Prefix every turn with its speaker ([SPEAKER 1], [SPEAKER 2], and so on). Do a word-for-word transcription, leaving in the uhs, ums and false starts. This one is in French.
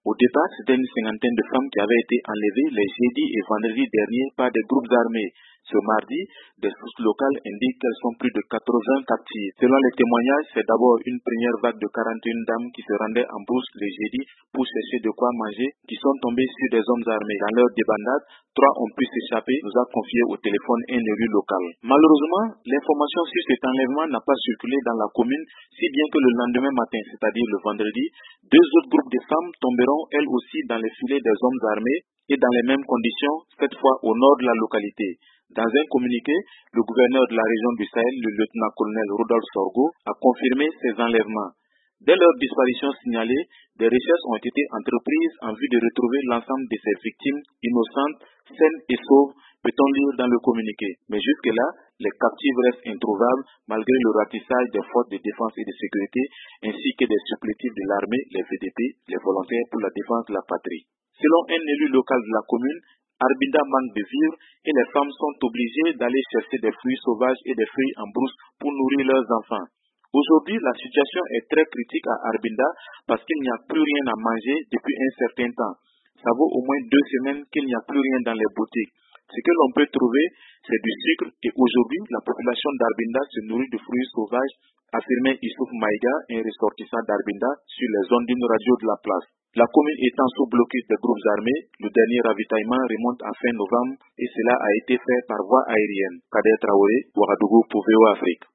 [SPEAKER 1] Au départ, c'était une cinquantaine de femmes qui avaient été enlevées les jeudis et vendredis derniers par des groupes armés. Ce mardi, des sources locales indiquent qu'elles sont plus de quatre-vingts captives. Selon les témoignages, c'est d'abord une première vague de quarante et une dames qui se rendaient en brousse le jeudi pour chercher de quoi manger, qui sont tombées sur des hommes armés. Dans leur débandade, trois ont pu s'échapper, nous a confié au téléphone un élu local. Malheureusement, l'information sur cet enlèvement n'a pas circulé dans la commune, si bien que le lendemain matin, c'est-à-dire le vendredi, deux autres groupes de femmes tomberont elles aussi dans les filets des hommes armés et dans les mêmes conditions, cette fois au nord de la localité. Dans un communiqué, le gouverneur de la région du Sahel, le lieutenant-colonel Rodolphe Sorgho, a confirmé ces enlèvements. Dès leur disparition signalée, des recherches ont été entreprises en vue de retrouver l'ensemble de ces victimes innocentes, saines et sauves, peut-on lire dans le communiqué. Mais jusque-là, les captives restent introuvables malgré le ratissage des forces de défense et de sécurité ainsi que des supplétifs de l'armée, les V D P, les volontaires pour la défense de la patrie. Selon un élu local de la commune, Arbinda manque de vivres et les femmes sont obligées d'aller chercher des fruits sauvages et des feuilles en brousse pour nourrir leurs enfants. Aujourd'hui, la situation est très critique à Arbinda parce qu'il n'y a plus rien à manger depuis un certain temps. Ça vaut au moins deux semaines qu'il n'y a plus rien dans les boutiques. Ce que l'on peut trouver, c'est du sucre et aujourd'hui, la population d'Arbinda se nourrit de fruits sauvages, affirmait Issouf Maïga, un ressortissant d'Arbinda, sur les ondes d'une radio de la place. La commune étant sous blocus des groupes armés, le dernier ravitaillement remonte en fin novembre et cela a été fait par voie aérienne. Kader Traoré, Ouagadougou pour V O Afrique.